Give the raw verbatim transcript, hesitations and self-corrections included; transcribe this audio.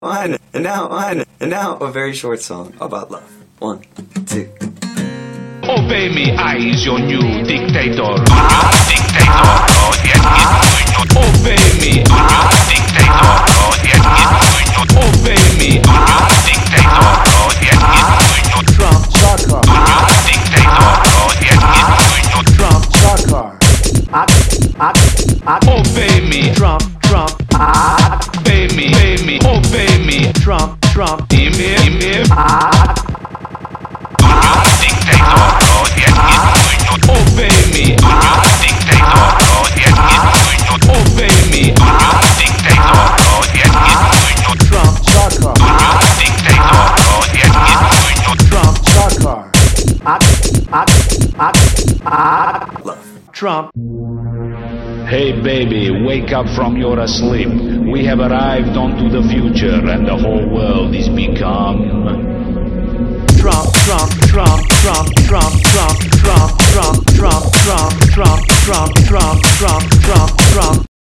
one, and now one, and now a very short song about love. One, two. Obey me, I is your new dictator. Dictator, oh yeah, obey me, dictator, oh yeah, obey me, dictator, oh yeah, Trump, Sarkar, dictator, oh yeah, Trump, Sarkar, obey me, Trump, Trump, obey me, obey me, obey me, Trump, Trump, email, email, dictator, oh yeah, obey me, dictator, oh yeah, obey me, dictator, oh yeah, Trump, Sarkar, dictator, oh yeah, Trump, Sarkar, Love. Trump. Hey baby, wake up from your sleep. We have arrived onto the future and the whole world is become Trump, Trump, Trump, Trump, Trump, Trump, Trump, Trump, Trump, Trump, Trump, Trump, Trump, Trump, Trump, Trump, Trump.